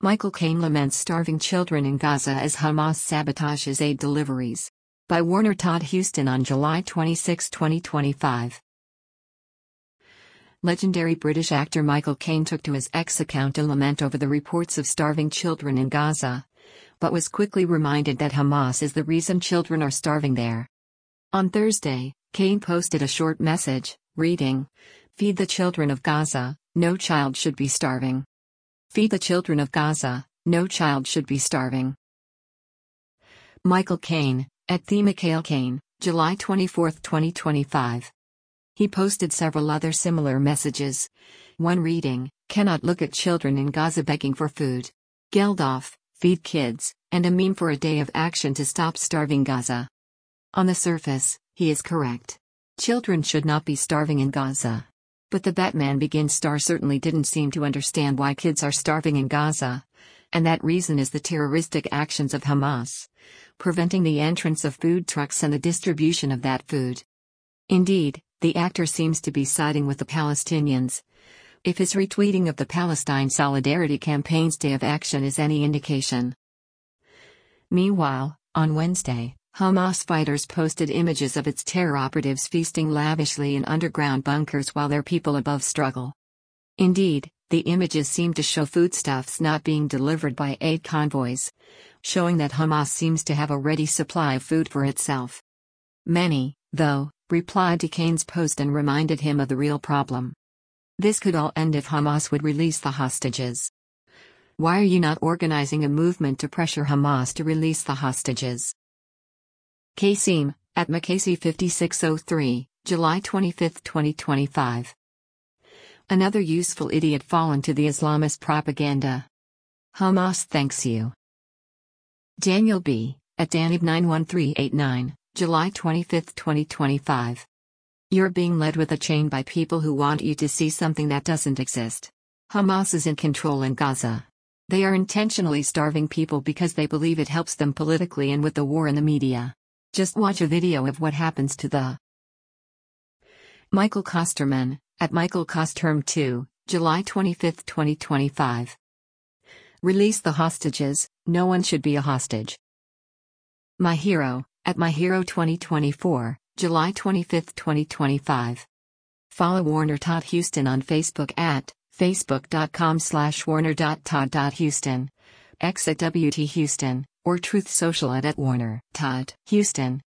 Michael Caine laments starving children in Gaza as Hamas sabotages aid deliveries. By Warner Todd Huston on July 26, 2025. Legendary British actor Michael Caine took to his X account to lament over the reports of starving children in Gaza, but was quickly reminded that Hamas is the reason children are starving there. On Thursday, Caine posted a short message, reading, "Feed the children of Gaza, no child should be starving. Feed the children of Gaza, no child should be starving." Michael Caine, at @TheMichaelCaine, July 24, 2025. He posted several other similar messages. One reading, "Cannot look at children in Gaza begging for food. Geldof, feed kids," and a meme for a day of action to stop starving Gaza. On the surface, he is correct. Children should not be starving in Gaza. But the Batman Begins star certainly didn't seem to understand why kids are starving in Gaza. And that reason is the terroristic actions of Hamas, preventing the entrance of food trucks and the distribution of that food. Indeed, the actor seems to be siding with the Palestinians. If his retweeting of the Palestine Solidarity Campaign's Day of Action is any indication. Meanwhile, on Wednesday, Hamas fighters posted images of its terror operatives feasting lavishly in underground bunkers while their people above struggle. Indeed, the images seem to show foodstuffs not being delivered by aid convoys, showing that Hamas seems to have a ready supply of food for itself. Many, though, replied to Caine's post and reminded him of the real problem. This could all end if Hamas would release the hostages. Why are you not organizing a movement to pressure Hamas to release the hostages? Kasim, at Makasi5603, July 25, 2025. Another useful idiot fallen to the Islamist propaganda. Hamas thanks you. Daniel B., at Danib91389, July 25, 2025. You're being led with a chain by people who want you to see something that doesn't exist. Hamas is in control in Gaza. They are intentionally starving people because they believe it helps them politically and with the war in the media. Just watch a video of what happens to the Michael Kosterman, at Michael Kosterm2, July 25, 2025. Release the hostages, no one should be a hostage. My Hero, at MyHero2024, July 25, 2025. Follow Warner Todd Huston on Facebook at facebook.com/warner.todd.huston, X at WT Huston, or Truth Social at Warner Todd Huston.